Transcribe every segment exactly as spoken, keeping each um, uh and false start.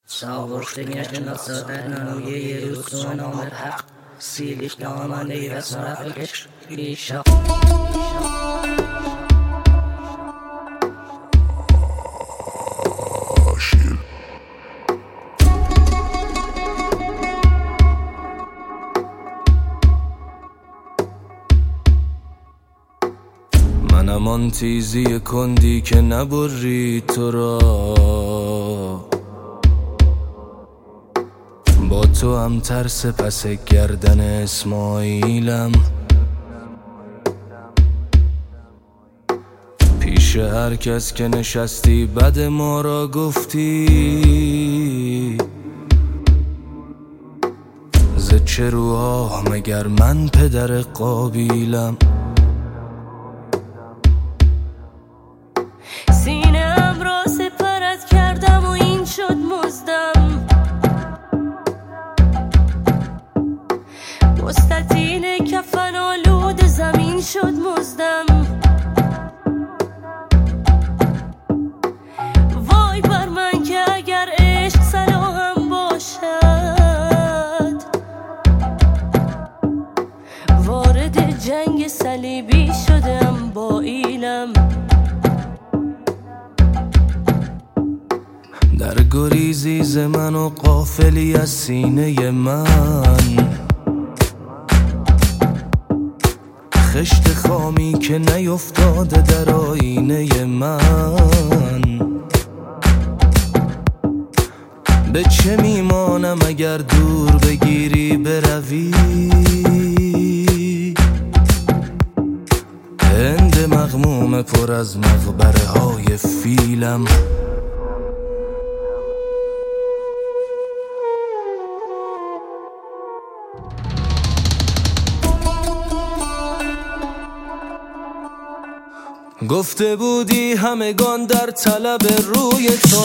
Savurstingen nasarna och ger ut sån om ett hack. Siligt när livet snarare förkrisk i tjack. منم آن تیزی کندی که نبری تو را، با تو هم ترس پس گردن اسماعیلم. پیش هر کس که نشستی بد ما را گفتی، ز چه روها مگر من پدر قابیلم. سینه‌ام را سپرت کردم و این شد مزدم، مستطیل کفن آلود زمین شد مزدم. وای بر من که اگر عشق صلاحم باشد، وارد جنگ صلیبی شدم با ایلم. در گریزی ز من و غافلی از سینه من، خشت خامی که نیفتاده در آینه من. به چه میمانم اگر دور بگیری بروی، هند مغموم پر از مقبره های فیلم. گفته بودی همگان در طلب روی تو،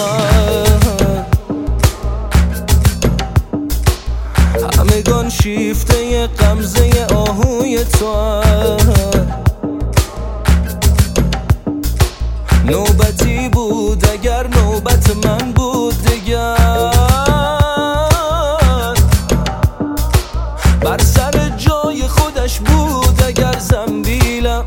همگان شیفته غمزه آهوی تو. نوبتی بود اگر نوبت من بود دیگر، بر سر جای خودش بود اگر زنبیلم.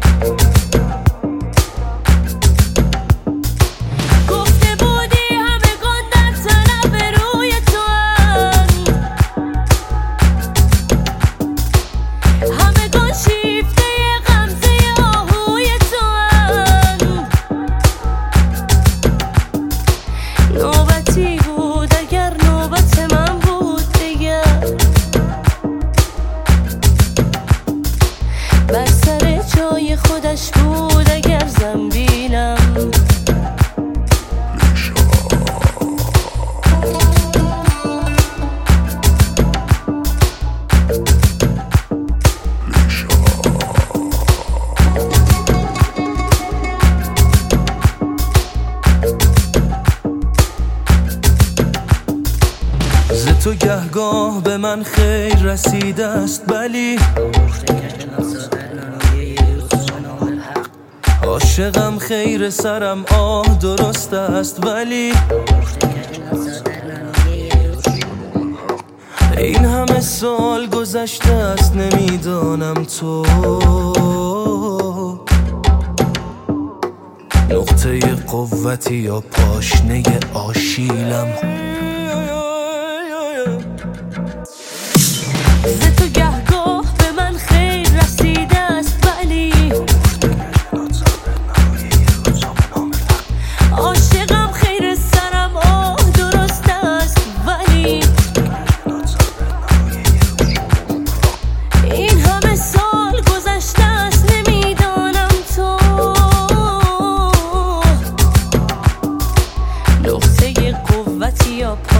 بر سر جای خودش بود اگر زنبیلم. ز تو گهگاه به من خیر رسیده است ولی عاشقم خیر سرم آه درست است ولی این همه سال گذشته است نمیدانم تو نقطه قوتی یا پاشنه آشیلم. ز تو گهگاه به من خیر رسیده است ولی عاشقم خیر سرم آه درست است ولی این همه سال گذشته است نمیدانم تو نقطه قوتی یا